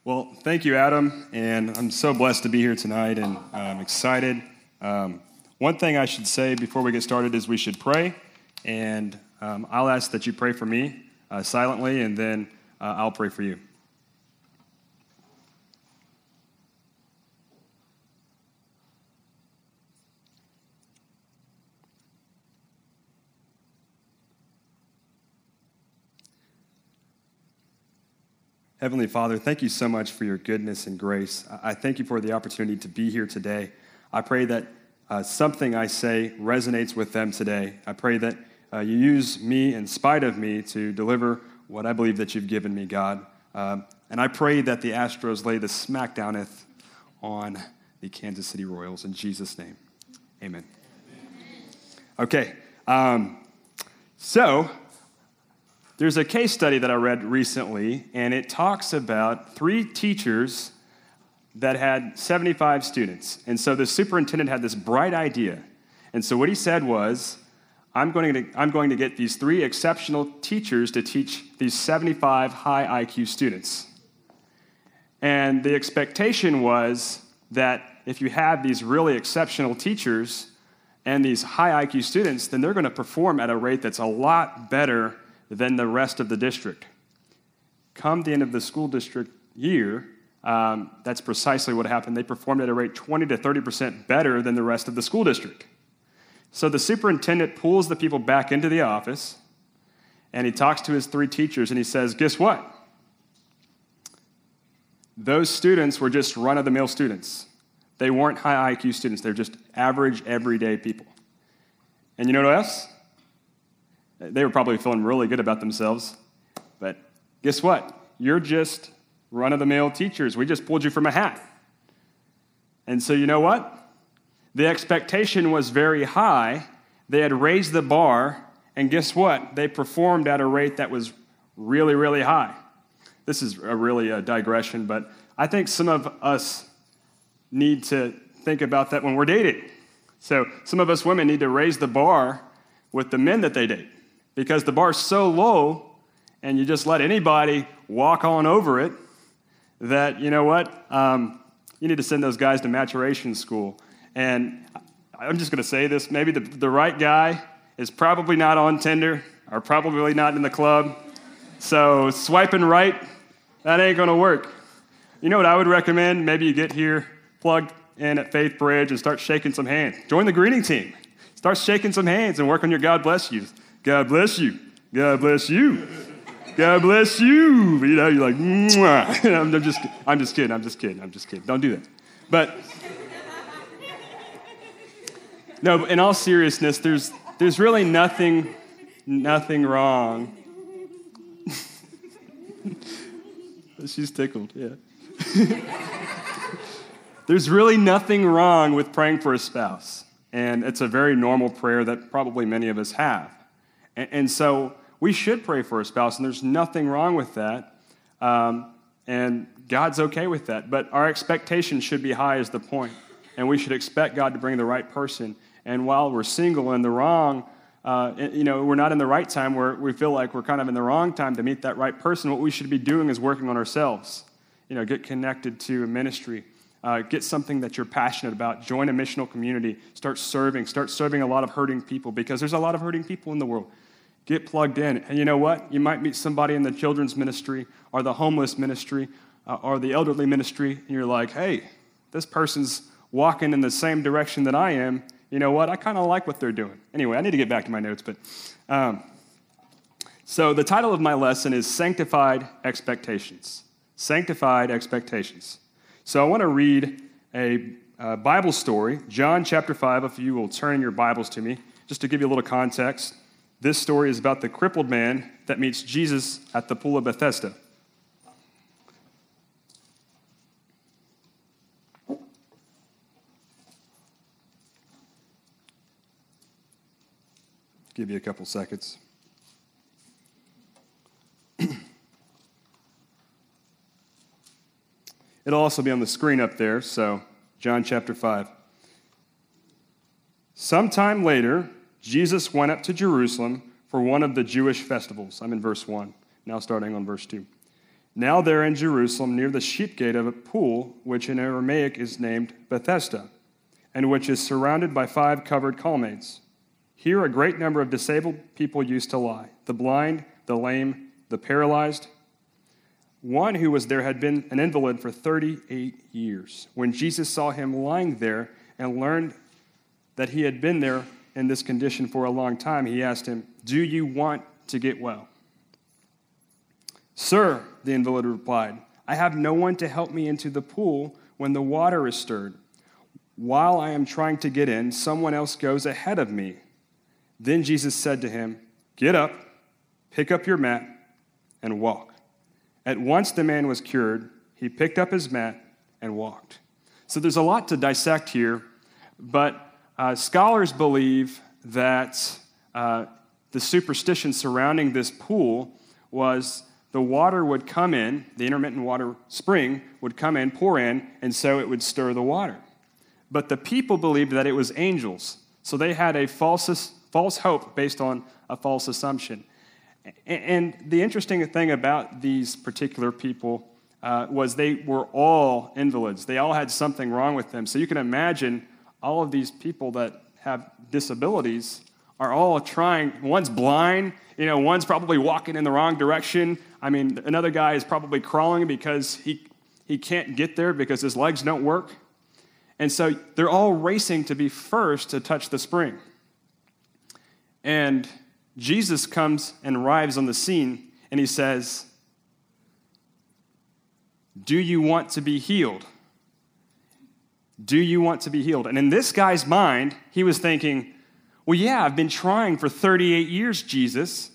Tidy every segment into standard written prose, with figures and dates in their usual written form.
Well, thank you, Adam, and I'm so blessed to be here tonight, and I'm excited. One thing I should say before we get started is we should pray, and I'll ask that you pray for me silently, and then I'll pray for you. Heavenly Father, thank you so much for your goodness and grace. I thank you for the opportunity to be here today. I pray that something I say resonates with them today. I pray that you use me in spite of me to deliver what I believe that you've given me, God. And I pray that the Astros lay the smackdowneth on the Kansas City Royals. In Jesus' name, amen. Okay, so there's a case study that I read recently, and it talks about 3 teachers that had 75 students. And so the superintendent had this bright idea. And so what he said was, I'm going to get these 3 exceptional teachers to teach these 75 high IQ students. And the expectation was that if you have these really exceptional teachers and these high IQ students, then they're going to perform at a rate that's a lot better than the rest of the district. Come the end of the school district year, that's precisely what happened. They performed at a rate 20 to 30% better than the rest of the school district. So the superintendent pulls the people back into the office, and he talks to his 3 teachers, and he says, guess what? Those students were just run-of-the-mill students. They weren't high IQ students. They're just average, everyday people. And you know what else? They were probably feeling really good about themselves. But guess what? You're just run-of-the-mill teachers. We just pulled you from a hat. And so you know what? The expectation was very high. They had raised the bar, and guess what? They performed at a rate that was really, really high. This is a digression, but I think some of us need to think about that when we're dating. So some of us women need to raise the bar with the men that they date, because the bar's so low, and you just let anybody walk on over it, that, you know what, you need to send those guys to maturation school. And I'm just going to say this, maybe the right guy is probably not on Tinder, or probably not in the club, so swiping right, that ain't going to work. You know what I would recommend? Maybe you get here, plug in at Faith Bridge, and start shaking some hands. Join the greeting team. Start shaking some hands and work on your God bless you. God bless you. God bless you. God bless you. You know, you're like, mwah. I'm just kidding. Don't do that. But no, in all seriousness, there's really nothing wrong. She's tickled, yeah. There's really nothing wrong with praying for a spouse. And it's a very normal prayer that probably many of us have. And so we should pray for a spouse, and there's nothing wrong with that. And God's okay with that. But our expectation should be high is the point. And we should expect God to bring the right person. And while we're single and the wrong, we're not in the right time, where we feel like we're kind of in the wrong time to meet that right person, what we should be doing is working on ourselves. Get connected to a ministry. Get something that you're passionate about. Join a missional community. Start serving a lot of hurting people, because there's a lot of hurting people in the world. Get plugged in. And you know what? You might meet somebody in the children's ministry or the homeless ministry or the elderly ministry, and you're like, hey, this person's walking in the same direction that I am. You know what? I kind of like what they're doing. Anyway, I need to get back to my notes. But so the title of my lesson is Sanctified Expectations. Sanctified Expectations. So I want to read a Bible story, John chapter 5, if you will turn your Bibles to me, just to give you a little context. This story is about the crippled man that meets Jesus at the pool of Bethesda. Give you a couple seconds. It'll also be on the screen up there, so John chapter 5. Sometime later, Jesus went up to Jerusalem for one of the Jewish festivals. I'm in verse 1, now starting on verse 2. Now there in Jerusalem, near the sheep gate of a pool, which in Aramaic is named Bethesda, and which is surrounded by 5 covered colonnades. Here a great number of disabled people used to lie, the blind, the lame, the paralyzed. One who was there had been an invalid for 38 years. When Jesus saw him lying there and learned that he had been there in this condition for a long time, he asked him, "Do you want to get well?" "Sir," the invalid replied, "I have no one to help me into the pool when the water is stirred. While I am trying to get in, someone else goes ahead of me." Then Jesus said to him, "Get up, pick up your mat, and walk." At once the man was cured. He picked up his mat and walked. So there's a lot to dissect here, but scholars believe that the superstition surrounding this pool was the water would come in, the intermittent water spring would come in, pour in, and so it would stir the water. But the people believed that it was angels, so they had a false hope based on a false assumption. And the interesting thing about these particular people was they were all invalids. They all had something wrong with them. So you can imagine all of these people that have disabilities are all trying. One's blind, one's probably walking in the wrong direction. I mean, another guy is probably crawling because he can't get there because his legs don't work. And so they're all racing to be first to touch the spring. And Jesus comes and arrives on the scene, and he says, "Do you want to be healed? Do you want to be healed?" And in this guy's mind, he was thinking, "Well, yeah, I've been trying for 38 years, Jesus.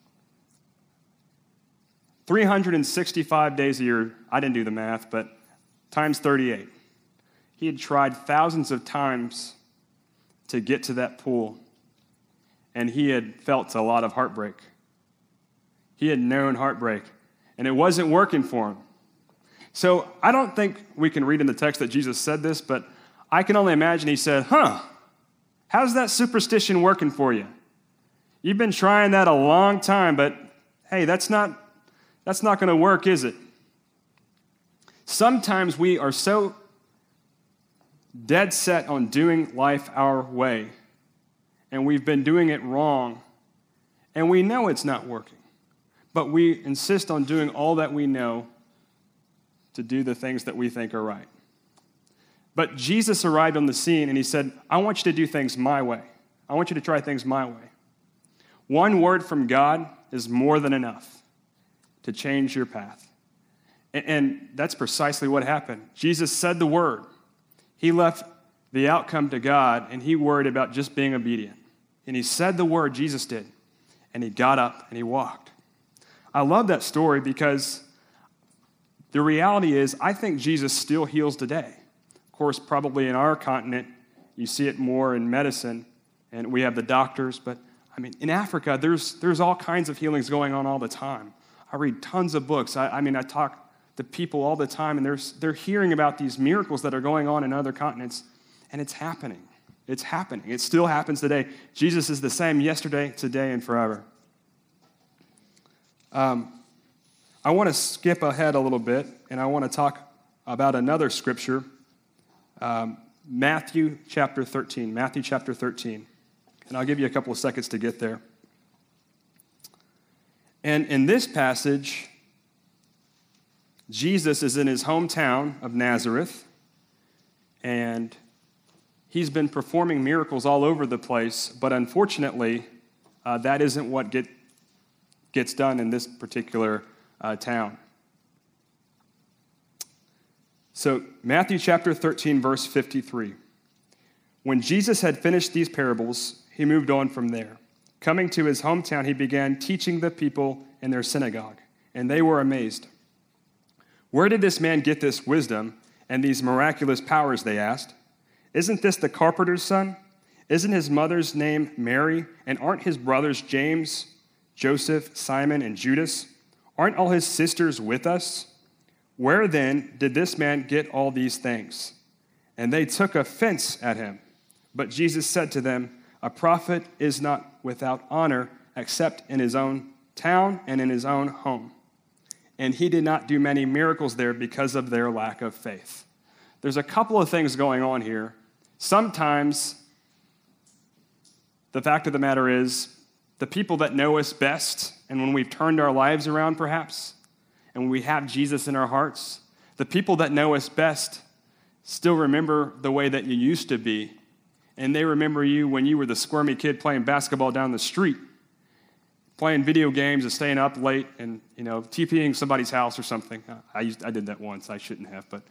365 days a year, I didn't do the math, but times 38. He had tried thousands of times to get to that pool, and he had felt a lot of heartbreak. He had known heartbreak, and it wasn't working for him. So I don't think we can read in the text that Jesus said this, but I can only imagine he said, how's that superstition working for you? You've been trying that a long time, but hey, that's not going to work, is it? Sometimes we are so dead set on doing life our way, and we've been doing it wrong, and we know it's not working, but we insist on doing all that we know to do the things that we think are right. But Jesus arrived on the scene, and he said, "I want you to do things my way. I want you to try things my way." One word from God is more than enough to change your path. And that's precisely what happened. Jesus said the word. He left the outcome to God, and he worried about just being obedient. And he said the word, Jesus did, and he got up and he walked. I love that story because the reality is I think Jesus still heals today. Of course, probably in our continent, you see it more in medicine, and we have the doctors, but I mean, in Africa, there's all kinds of healings going on all the time. I read tons of books. I talk to people all the time, and they're hearing about these miracles that are going on in other continents, and it's happening. It's happening. It still happens today. Jesus is the same yesterday, today, and forever. I want to skip ahead a little bit, and I want to talk about another scripture, Matthew chapter 13. Matthew chapter 13. And I'll give you a couple of seconds to get there. And in this passage, Jesus is in his hometown of Nazareth, and he's been performing miracles all over the place, but unfortunately, that isn't what gets done in this particular town. So, Matthew chapter 13, verse 53. When Jesus had finished these parables, he moved on from there. Coming to his hometown, he began teaching the people in their synagogue, and they were amazed. "Where did this man get this wisdom and these miraculous powers?" they asked. "Isn't this the carpenter's son? Isn't his mother's name Mary? And aren't his brothers James, Joseph, Simon, and Judas? Aren't all his sisters with us? Where then did this man get all these things?" And they took offense at him. But Jesus said to them, "A prophet is not without honor except in his own town and in his own home." and he did not do many miracles there because of their lack of faith. There's a couple of things going on here. Sometimes the fact of the matter is the people that know us best, and when we've turned our lives around perhaps, and when we have Jesus in our hearts, the people that know us best still remember the way that you used to be, and they remember you when you were the squirmy kid playing basketball down the street, playing video games and staying up late and, TPing somebody's house or something. I did that once. I shouldn't have, but...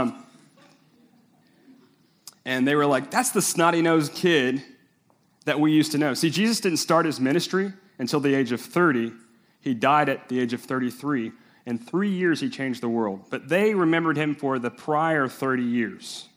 and they were like, that's the snotty-nosed kid that we used to know. See, Jesus didn't start his ministry until the age of 30. He died at the age of 33. In 3 years, he changed the world. But they remembered him for the prior 30 years.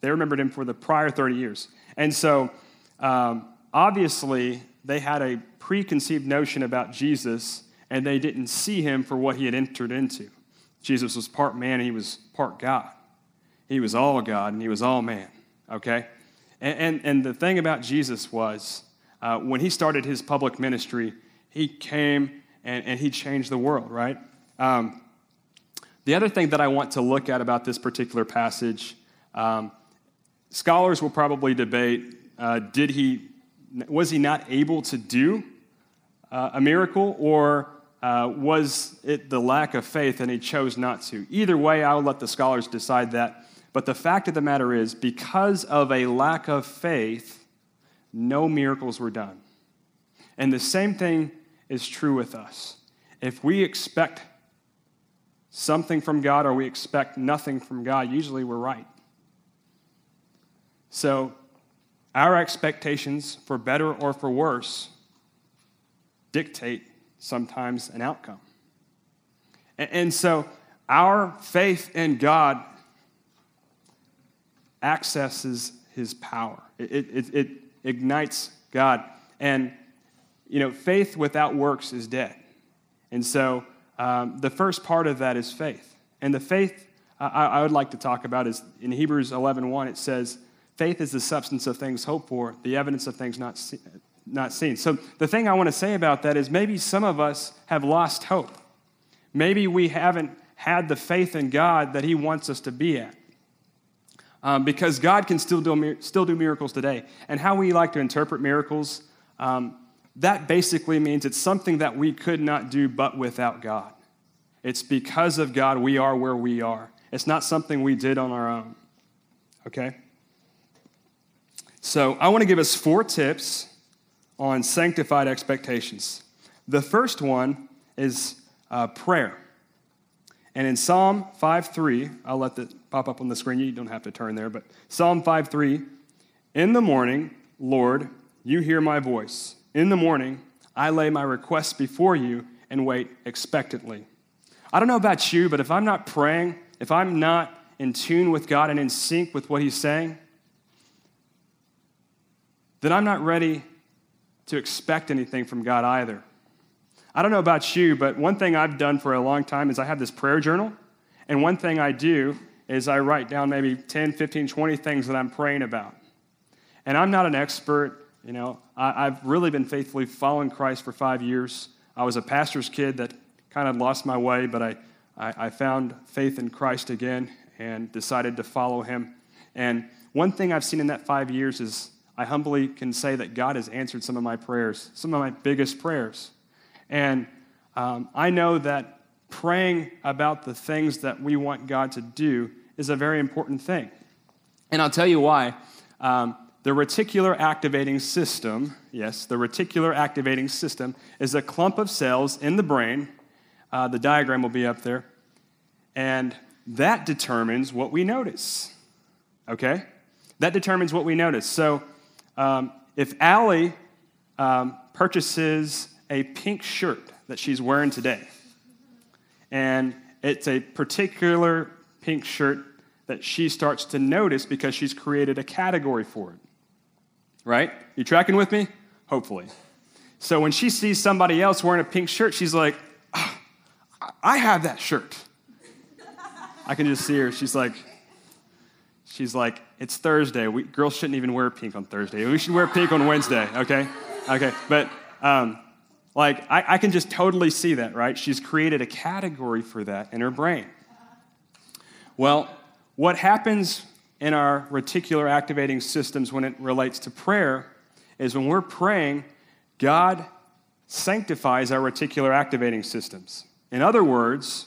And so, obviously, they had a preconceived notion about Jesus, and they didn't see him for what he had entered into. Jesus was part man, and he was part God. He was all God, and he was all man, okay? And the thing about Jesus was, when he started his public ministry, he came and he changed the world, right? The other thing that I want to look at about this particular passage, scholars will probably debate, was he not able to do a miracle, or was it the lack of faith and he chose not to? Either way, I'll let the scholars decide that. But the fact of the matter is, because of a lack of faith, no miracles were done. And the same thing is true with us. If we expect something from God or we expect nothing from God, usually we're right. So our expectations, for better or for worse, dictate sometimes an outcome. And so our faith in God accesses his power. It ignites God. And, faith without works is dead. And so the first part of that is faith. And the faith I would like to talk about is in Hebrews 11:1, it says, faith is the substance of things hoped for, the evidence of things not seen. So the thing I want to say about that is maybe some of us have lost hope. Maybe we haven't had the faith in God that he wants us to be at. Because God can still do miracles today. And how we like to interpret miracles, that basically means it's something that we could not do but without God. It's because of God we are where we are. It's not something we did on our own. Okay? So I want to give us 4 tips on sanctified expectations. The first one is prayer. And in Psalm 5:3, I'll let that pop up on the screen. You don't have to turn there, but Psalm 5:3, in the morning, Lord, you hear my voice. In the morning, I lay my requests before you and wait expectantly. I don't know about you, but if I'm not praying, if I'm not in tune with God and in sync with what he's saying, then I'm not ready to expect anything from God either. I don't know about you, but one thing I've done for a long time is I have this prayer journal, and one thing I do is I write down maybe 10, 15, 20 things that I'm praying about. And I'm not an expert. I've really been faithfully following Christ for 5 years. I was a pastor's kid that kind of lost my way, but I found faith in Christ again and decided to follow him. And one thing I've seen in that 5 years is I humbly can say that God has answered some of my prayers, some of my biggest prayers. And I know that praying about the things that we want God to do is a very important thing. And I'll tell you why. The reticular activating system, yes, the reticular activating system is a clump of cells in the brain. The diagram will be up there. And that determines what we notice, okay? That determines what we notice. So if Allie purchases a pink shirt that she's wearing today, and it's a particular pink shirt that she starts to notice because she's created a category for it, right? You tracking with me? Hopefully. So when she sees somebody else wearing a pink shirt, she's like, oh, I have that shirt. I can just see her. She's like, it's Thursday. Girls shouldn't even wear pink on Thursday. We should wear pink on Wednesday, okay? Okay, but Like, I can just totally see that, right? She's created a category for that in her brain. Well, what happens in our reticular activating systems when it relates to prayer is when we're praying, God sanctifies our reticular activating systems. In other words,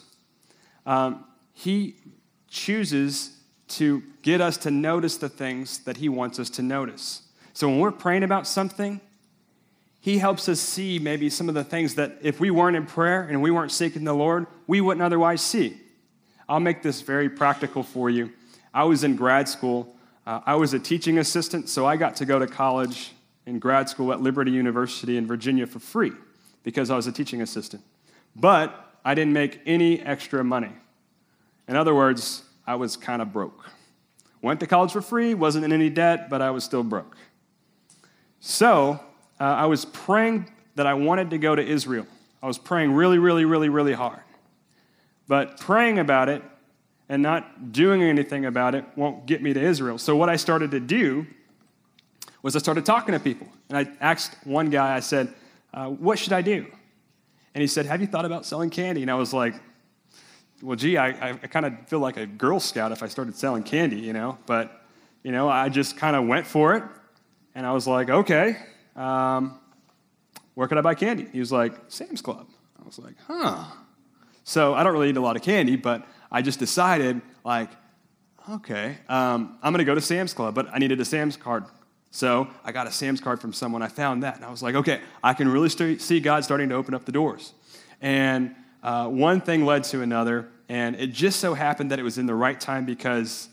he chooses to get us to notice the things that he wants us to notice. So when we're praying about something, he helps us see maybe some of the things that if we weren't in prayer and we weren't seeking the Lord, we wouldn't otherwise see. I'll make this very practical for you. I was in grad school. I was a teaching assistant, so I got to go to college in grad school at Liberty University in Virginia for free because I was a teaching assistant. But I didn't make any extra money. In other words, I was kind of broke. Went to college for free, wasn't in any debt, but I was still broke. So I was praying that I wanted to go to Israel. I was praying really, really, really, really hard. But praying about it and not doing anything about it won't get me to Israel. So what I started to do was I started talking to people. And I asked one guy, I said, what should I do? And he said, have you thought about selling candy? And I was like, well, gee, I kind of feel like a Girl Scout if I started selling candy, But, I just kind of went for it. And I was like, okay, where could I buy candy? He was like, Sam's Club. I was like, huh. So I don't really eat a lot of candy, but I just decided, okay, I'm going to go to Sam's Club, but I needed a Sam's card. So I got a Sam's card from someone. I found that, and I was like, okay, I can really see God starting to open up the doors. And one thing led to another, and it just so happened that it was in the right time because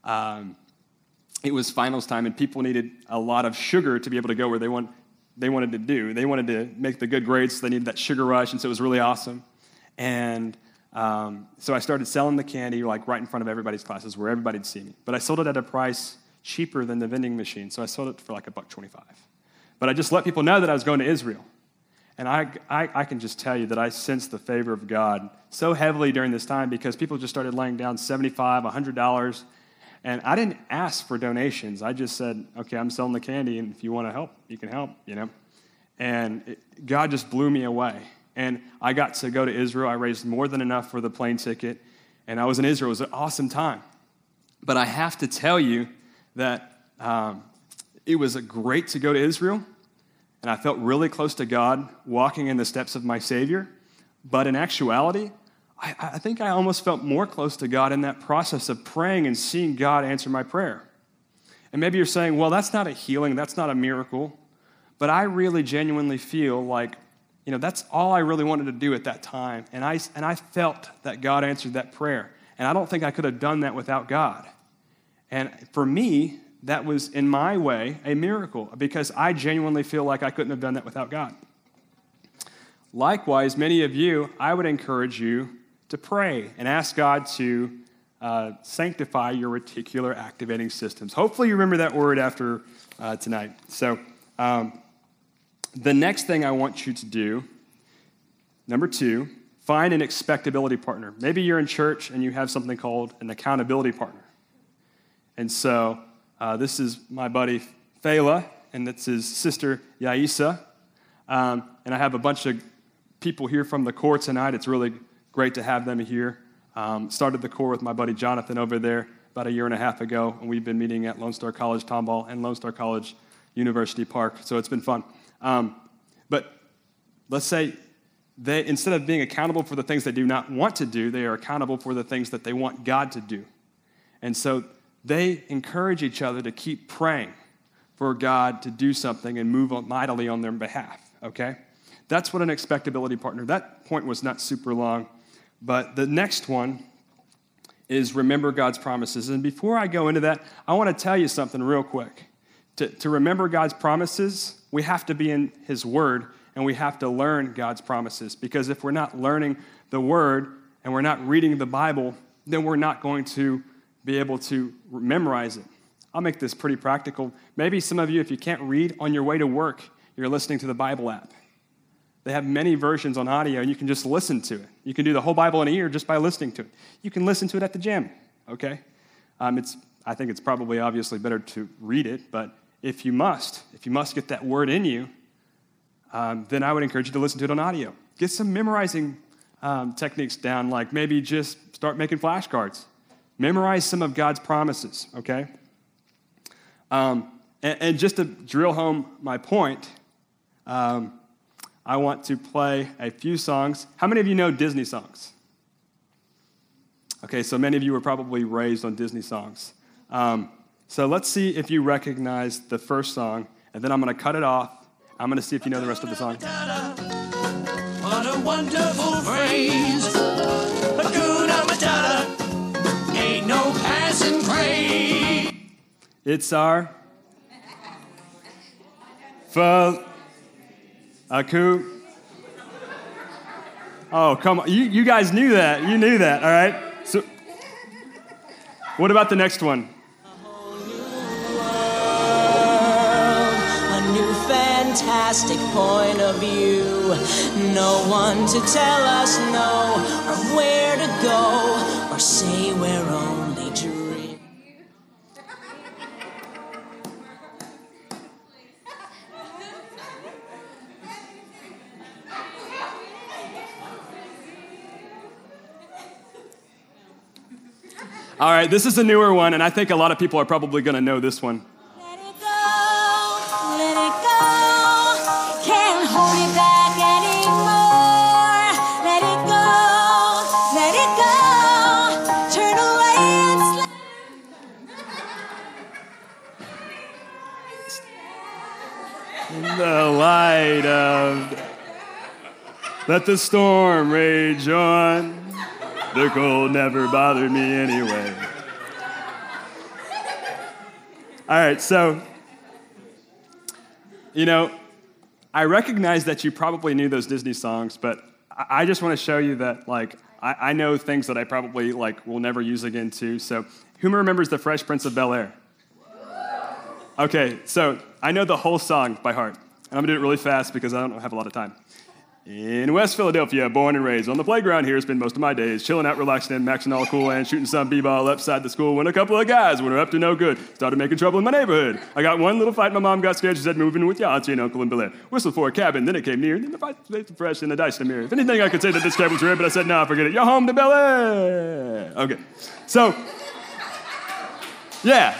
it was finals time, and people needed a lot of sugar to be able to go where they wanted to do. They wanted to make the good grades, so they needed that sugar rush, and so it was really awesome. And so I started selling the candy right in front of everybody's classes where everybody'd see me. But I sold it at a price cheaper than the vending machine, so I sold it for $1.25. But I just let people know that I was going to Israel. And I can just tell you that I sensed the favor of God so heavily during this time because people just started laying down $75, $100. And I didn't ask for donations. I just said, okay, I'm selling the candy, and if you want to help, you can help, And God just blew me away. And I got to go to Israel. I raised more than enough for the plane ticket. And I was in Israel. It was an awesome time. But I have to tell you that it was great to go to Israel. And I felt really close to God, walking in the steps of my Savior. But in actuality, I think I almost felt more close to God in that process of praying and seeing God answer my prayer. And maybe you're saying, well, that's not a healing, that's not a miracle. But I really genuinely feel like, that's all I really wanted to do at that time. And I felt that God answered that prayer. And I don't think I could have done that without God. And for me, that was, in my way, a miracle because I genuinely feel like I couldn't have done that without God. Likewise, many of you, I would encourage you to pray and ask God to sanctify your reticular activating systems. Hopefully you remember that word after tonight. So the next thing I want you to do, number 2, find an expectability partner. Maybe you're in church and you have something called an accountability partner. And so this is my buddy Fela, and that's his sister Yaisa. And I have a bunch of people here from the core tonight. It's really great to have them here. Started the core with my buddy Jonathan over there about a year and a half ago, and we've been meeting at Lone Star College Tomball and Lone Star College University Park, so it's been fun. But let's say they, instead of being accountable for the things they do not want to do, they are accountable for the things that they want God to do. And so they encourage each other to keep praying for God to do something and move mightily on their behalf, okay? That's what an expectability partner, that point was not super long, but the next one is remember God's promises. And before I go into that, I want to tell you something real quick. To remember God's promises, we have to be in His Word, and we have to learn God's promises. Because if we're not learning the Word and we're not reading the Bible, then we're not going to be able to memorize it. I'll make this pretty practical. Maybe some of you, if you can't read on your way to work, you're listening to the Bible app. They have many versions on audio, and you can just listen to it. You can do the whole Bible in a year just by listening to it. You can listen to it at the gym, okay? I think it's probably obviously better to read it, but if you must get that word in you, then I would encourage you to listen to it on audio. Get some memorizing techniques down, like maybe just start making flashcards. Memorize some of God's promises, okay? And just to drill home my point, I want to play a few songs. How many of you know Disney songs? Okay, so many of you were probably raised on Disney songs. So let's see if you recognize the first song, and then I'm going to cut it off. I'm going to see if you know the rest of the song. What a wonderful phrase. Hakuna Matata. Ain't no passing craze. It's our Oh, come on. You guys knew that. You knew that, all right? So, what about the next one? A new fantastic point of view. No one to tell us no, or where to go, or say we're only dreaming. All right, this is a newer one, and I think a lot of people are probably going to know this one. Let it go, can't hold it back anymore. Let it go, turn away and In the light of, let the storm rage on. The cold never bothered me anyway. All right, so, I recognize that you probably knew those Disney songs, but I just want to show you that, I know things that I probably, will never use again, too. So, who remembers The Fresh Prince of Bel-Air? Okay, so I know the whole song by heart, and I'm going to do it really fast because I don't have a lot of time. In West Philadelphia, born and raised on the playground here, spent most of my days chilling out, relaxing, and maxing all cool and shooting some b-ball upside the school when a couple of guys were up to no good started making trouble in my neighborhood. I got one little fight, my mom got scared, she said move in with your auntie and uncle in Bel-Air. Whistled for a cabin, then it came near, then the fight was fresh and the dice in the mirror. If anything, I could say that this cab was rare, but I said, nah, forget it. You're home to Bel-Air. Okay, so, yeah.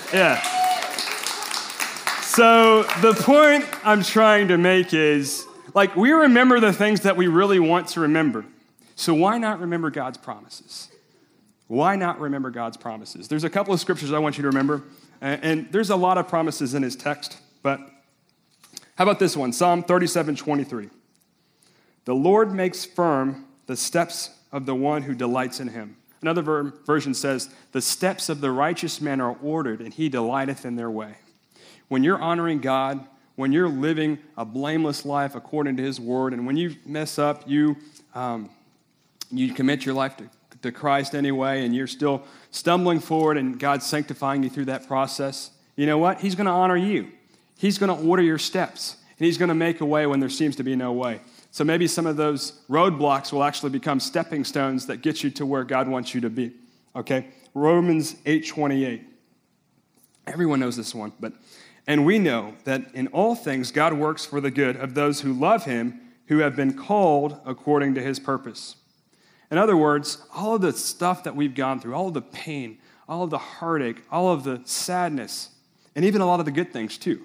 So the point I'm trying to make is, we remember the things that we really want to remember. So why not remember God's promises? Why not remember God's promises? There's a couple of scriptures I want you to remember, and there's a lot of promises in his text, but how about this one? Psalm 37:23. The Lord makes firm the steps of the one who delights in him. Another version says, the steps of the righteous man are ordered, and he delighteth in their way. When you're honoring God, when you're living a blameless life according to his word, and when you mess up, you commit your life to Christ anyway, and you're still stumbling forward, and God's sanctifying you through that process, you know what? He's going to honor you. He's going to order your steps, and he's going to make a way when there seems to be no way. So maybe some of those roadblocks will actually become stepping stones that get you to where God wants you to be, okay? Romans 8:28. Everyone knows this one, and we know that in all things God works for the good of those who love him, who have been called according to his purpose. In other words, all of the stuff that we've gone through, all of the pain, all of the heartache, all of the sadness, and even a lot of the good things too,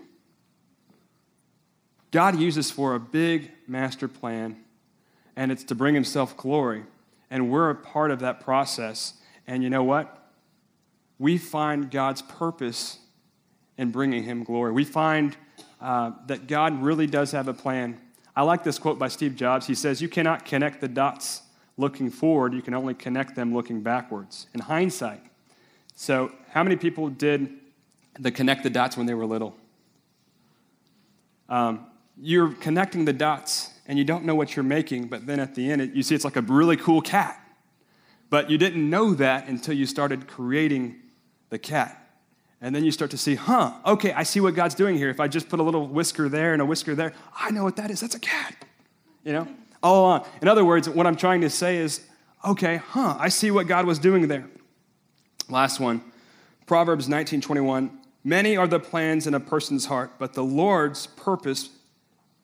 God uses for a big master plan, and it's to bring himself glory, and we're a part of that process. And you know what? We find God's purpose in bringing him glory. We find that God really does have a plan. I like this quote by Steve Jobs. He says, you cannot connect the dots looking forward. You can only connect them looking backwards. In hindsight. So how many people did the connect the dots when they were little? You're connecting the dots, and you don't know what you're making, but then at the end, you see it's like a really cool cat. But you didn't know that until you started creating the cat. And then you start to see, okay, I see what God's doing here. If I just put a little whisker there and a whisker there, I know what that is. That's a cat, all along. In other words, what I'm trying to say is, okay, I see what God was doing there. Last one, Proverbs 19:21. Many are the plans in a person's heart, but the Lord's purpose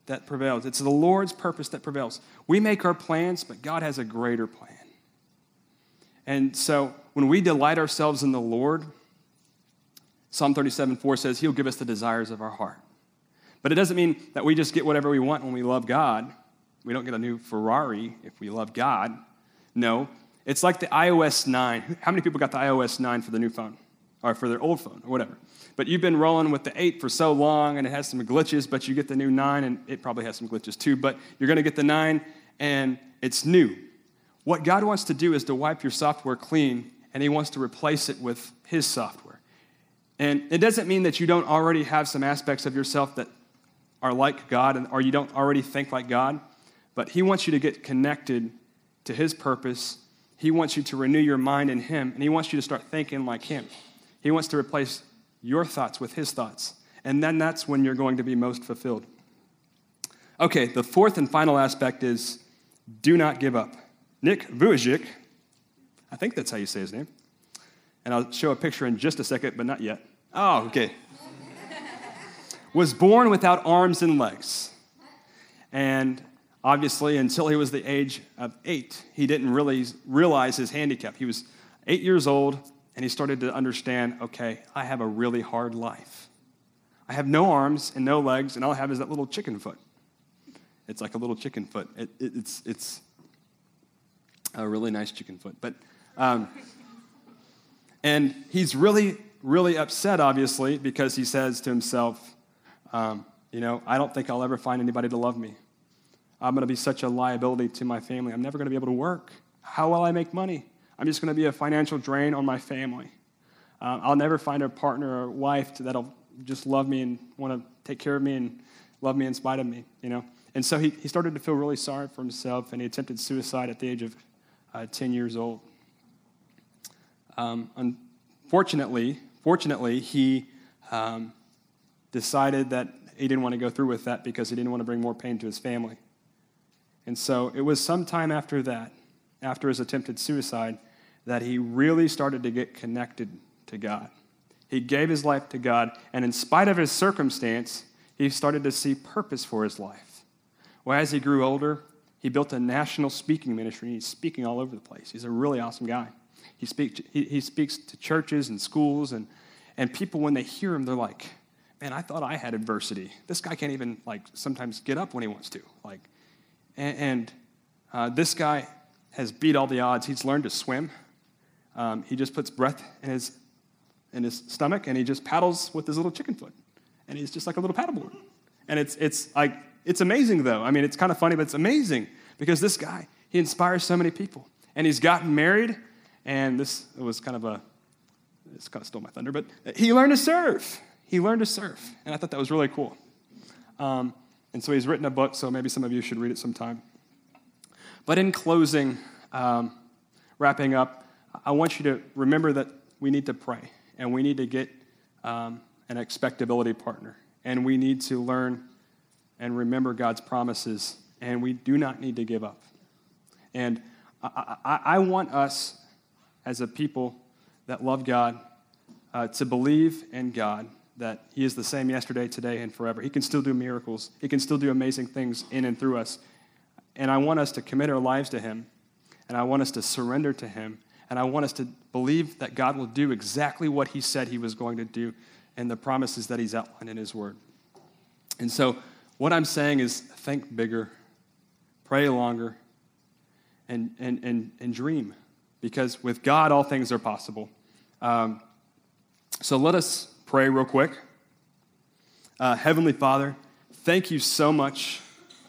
that prevails. It's the Lord's purpose that prevails. We make our plans, but God has a greater plan. And so when we delight ourselves in the Lord, Psalm 37:4 says he'll give us the desires of our heart. But it doesn't mean that we just get whatever we want when we love God. We don't get a new Ferrari if we love God. No, it's like the iOS 9. How many people got the iOS 9 for the new phone? Or for their old phone, or whatever. But you've been rolling with the 8 for so long, and it has some glitches, but you get the new 9, and it probably has some glitches too, but you're going to get the 9, and it's new. What God wants to do is to wipe your software clean, and he wants to replace it with his software. And it doesn't mean that you don't already have some aspects of yourself that are like God, or you don't already think like God, but he wants you to get connected to his purpose. He wants you to renew your mind in him, and he wants you to start thinking like him. He wants to replace your thoughts with his thoughts. And then that's when you're going to be most fulfilled. Okay, the fourth and final aspect is do not give up. Nick Vujicic, I think that's how you say his name. And I'll show a picture in just a second, but not yet. Oh, okay. Was born without arms and legs. And obviously, until he was the age of 8, he didn't really realize his handicap. He was 8 years old, and he started to understand, okay, I have a really hard life. I have no arms and no legs, and all I have is that little chicken foot. It's like a little chicken foot. It's a really nice chicken foot. But and he's really, really upset, obviously, because he says to himself, I don't think I'll ever find anybody to love me. I'm going to be such a liability to my family. I'm never going to be able to work. How will I make money? I'm just going to be a financial drain on my family. I'll never find a partner or wife that'll just love me and want to take care of me and love me in spite of me, And so he started to feel really sorry for himself, and he attempted suicide at the age of 10 years old. Fortunately, he decided that he didn't want to go through with that because he didn't want to bring more pain to his family. And so it was sometime after that, after his attempted suicide, that he really started to get connected to God. He gave his life to God, and in spite of his circumstance, he started to see purpose for his life. Well, as he grew older, he built a national speaking ministry, and he's speaking all over the place. He's a really awesome guy. He speaks to churches and schools, and people, when they hear him, they're like, man, I thought I had adversity. This guy can't even, sometimes get up when he wants to. This guy has beat all the odds. He's learned to swim. He just puts breath in his stomach, and he just paddles with his little chicken foot. And he's just like a little paddleboard. And it's amazing, though. I mean, it's kind of funny, but it's amazing because this guy, he inspires so many people. And he's gotten married, and this kind of stole my thunder, but he learned to surf. And I thought that was really cool. And so he's written a book, so maybe some of you should read it sometime. But in closing, wrapping up, I want you to remember that we need to pray, and we need to get an expectability partner, and we need to learn and remember God's promises, and we do not need to give up. And I want us, as a people that love God, to believe in God, that he is the same yesterday, today, and forever. He can still do miracles. He can still do amazing things in and through us. And I want us to commit our lives to him, and I want us to surrender to him, and I want us to believe that God will do exactly what he said he was going to do and the promises that he's outlined in his word. And so what I'm saying is think bigger, pray longer, and dream, because with God, all things are possible. So let us pray real quick. Heavenly Father, thank you so much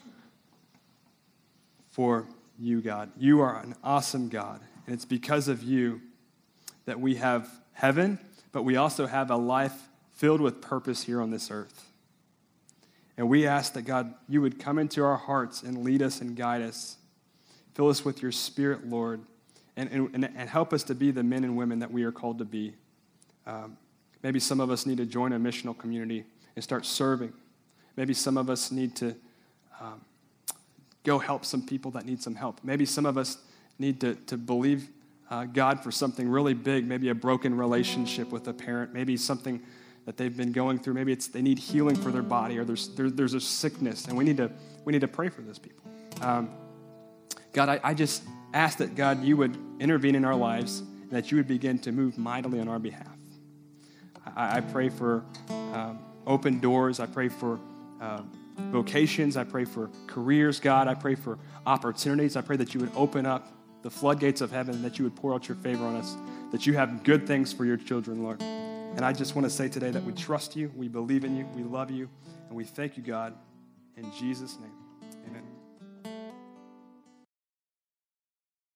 for you, God. You are an awesome God, and it's because of you that we have heaven, but we also have a life filled with purpose here on this earth. And we ask that, God, you would come into our hearts and lead us and guide us. Fill us with your Spirit, Lord, and help us to be the men and women that we are called to be. Maybe some of us need to join a missional community and start serving. Maybe some of us need to go help some people that need some help. Maybe some of us need to believe God for something really big, maybe a broken relationship with a parent, maybe something that they've been going through. Maybe they need healing for their body, or there's a sickness, and we need to pray for those people. God, I just ask that, God, you would intervene in our lives, and that you would begin to move mightily on our behalf. I pray for open doors. I pray for vocations. I pray for careers, God. I pray for opportunities. I pray that you would open up the floodgates of heaven, and that you would pour out your favor on us, that you have good things for your children, Lord. And I just want to say today that we trust you, we believe in you, we love you, and we thank you, God, in Jesus' name. Amen.